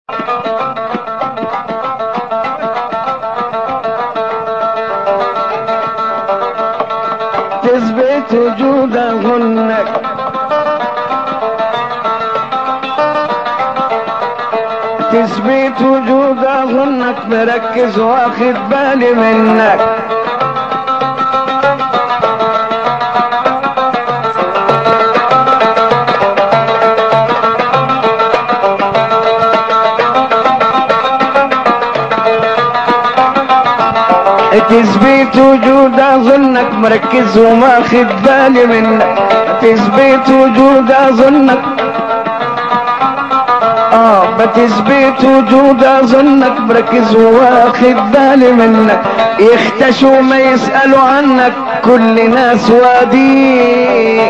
تثبت وجودهنك تثبت وجودهنك مركز واخد بالي منك تثبت وجودهنك مركز وماخد بالي منك تثبت وجودهنك بتثبت وجودهنك مركز واخد بالي منك يختشوا ما يسألوا عنك كل ناس وادي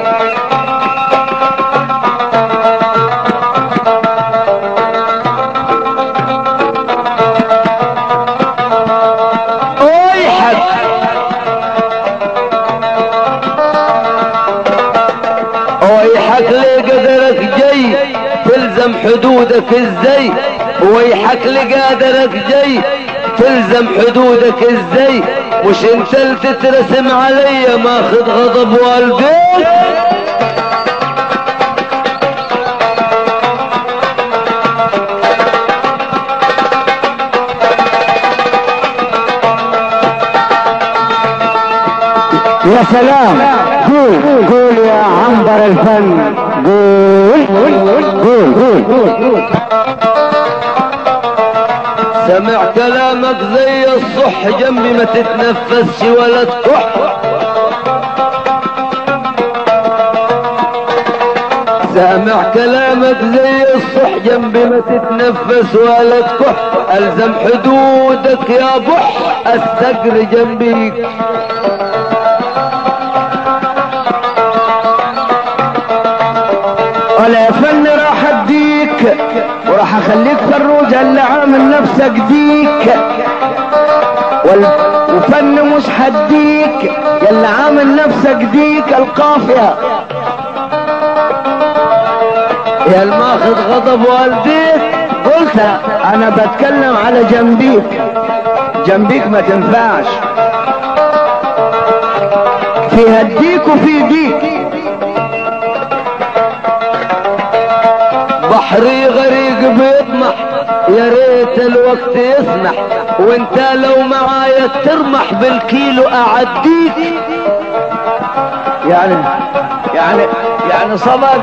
ويحك لي قدرك جاي تلزم حدودك ازاي ويحك لي قدرك جاي تلزم حدودك ازاي مش انت اللي تترسم عليا ماخذ غضب والديك يا سلام قول قول يا عنبر الفن قول قول قول قول سمع كلامك زي الصح جنبي ما تتنفسش ولا تكح سامع كلامك زي الصح جنبي ما تتنفس ولا تكح الزم حدودك يا بح الثقر جنبيك ولا فن راح اديك وراح اخليك فروج اللي عامل نفسك ديك وفن مش حديك يلي عامل نفسك ديك القافية يا الماخذ غضب والديك قلت انا بتكلم على جنبيك جنبيك ما تنفعش في هديك وفي ديك بحري غريق بيطمح يا ريت الوقت يسمح وانت لو معايا ترمح بالكيلو اعديك يعني صبر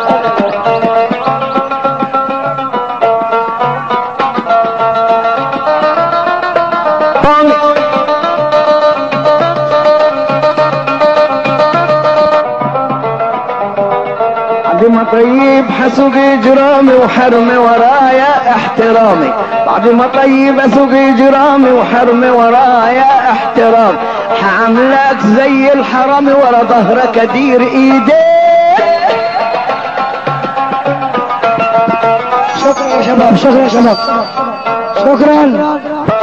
بعد ما طيب حسوق اجرامي وحرمي ورايا احترامي بعد ما طيب اسوق اجرامي وحرمي ورايا احترام حعملك زي الحرامي ورا ظهرك ادير ايديك شكرا يا شباب شكرا يا شباب شكرا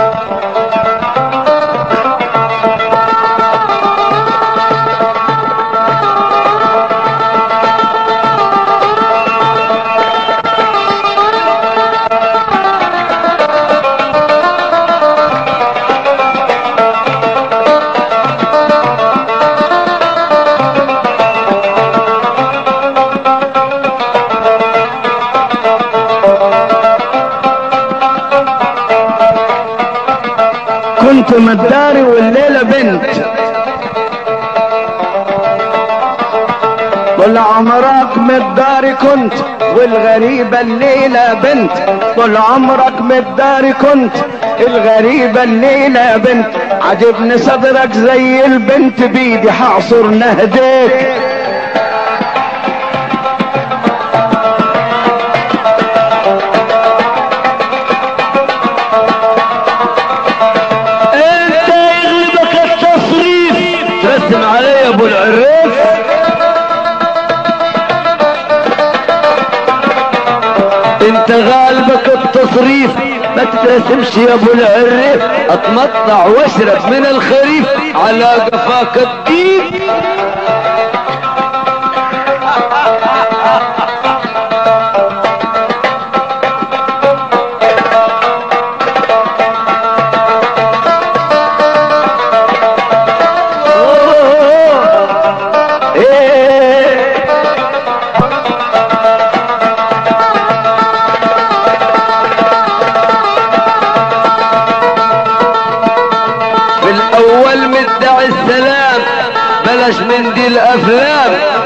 كنت مداري والليلة بنت طول عمرك مداري كنت والغريبة الليلة بنت طول عمرك مداري كنت الغريبة الليلة بنت عجبني صدرك زي البنت بيدي حعصر نهديك ترسم علي ابو العريف انت غالبك التصريف ما تترسمش يا ابو العريف اتمطع واشرب من الخريف على قفاك الديك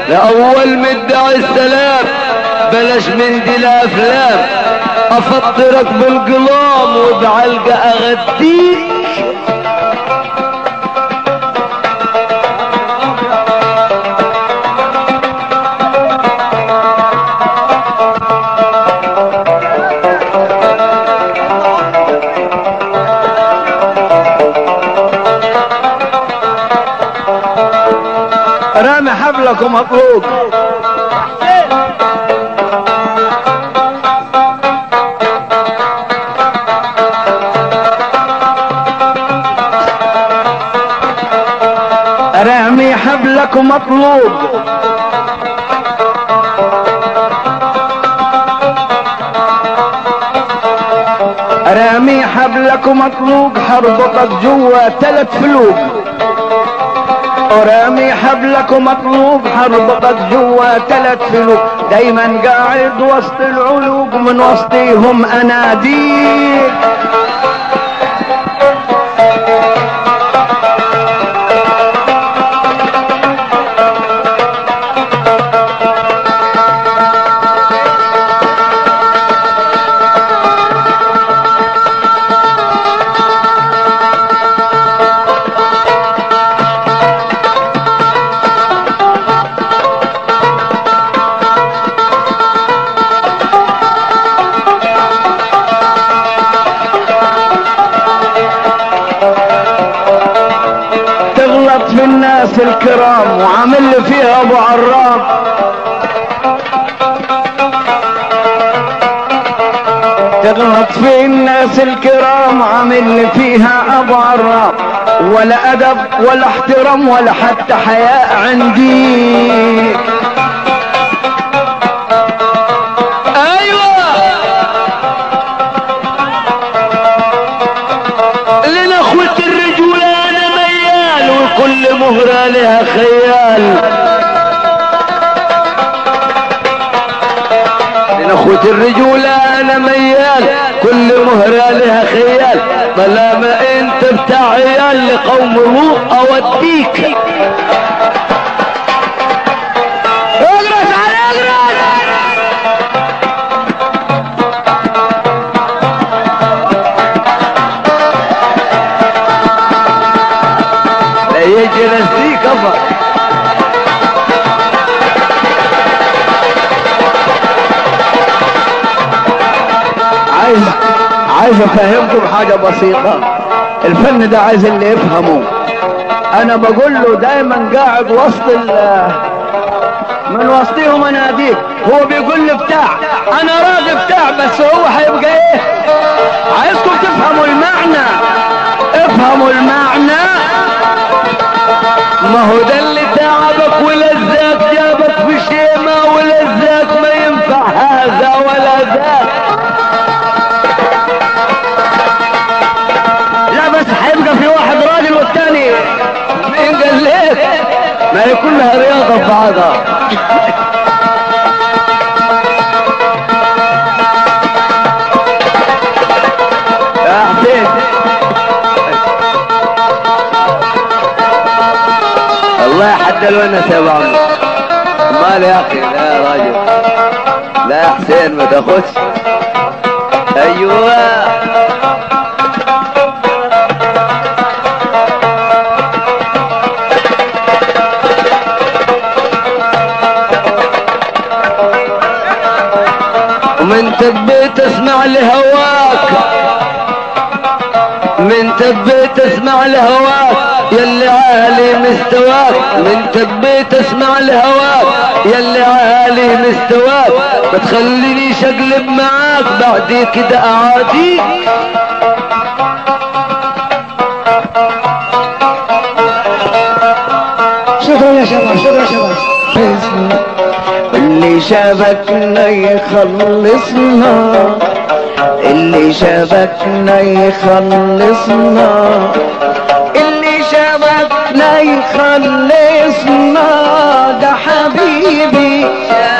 لأول مدعي السلام بلاش من دي الأفلام، أفطرك بالقلام وبعلقة أغديك. رامي حبلك ومطلوب. رامي حبلك ومطلوب، رامي حبلك ومطلوب، حربطك جوا 3 فلوق. ورامي حبلك ومطلوب، حربطك جوا 3 فلوق. دايما قاعد وسط العلوق، من وسطيهم اناديك. في الناس الكرام وعامل فيها ابو عرام. تغلط في الناس الكرام عامل فيها ابو عرام. ولا ادب ولا احترام ولا حتى حياء عندي. كل مهرة لها خيال. لنخوة الرجولة انا ميال، كل مهرة لها خيال. طالما انت بتاع عيال لقوم لوط اوديك. اغرس على اغرس. يجي نسيك افا. عايز افهمكم حاجة بسيطة. الفن ده عايز اللي يفهمه. انا بقول له دايما قاعد وسط من وسطهم اناديك. هو بيقول لي بتاع، انا راضي بتاع، بس هو هيبقى ايه؟ عايزكم تفهموا المعنى. افهموا المعنى. ما هو ده اللي تعبك ولذاك، جابك في شيمة ولذاك، ما ينفع هذا ولا ذاك. لا بس هيبقى في واحد راجل والتاني مين قال لك؟ ما هي كلها رياضة في بعضها. يا حسين الله حتى الونس يا بعض. مال يا اخي؟ لا يا راجل، لا يا حسين ما تاخدش. ايوه ومن تبيت اسمع لهواك، من تبيت اسمع لهواك يلي عالي مستواك. من تبيت اسمع لهواك يلي عالي مستواك. ما تخلينيش اقلب معاك بعد كده اعاديك. شكرا يا شباب، شكرا يا شباب. اللي شبكنا يخلصنا، اللي شبكنا يخلصنا، اللي شبكنا يخلصنا. ده حبيبي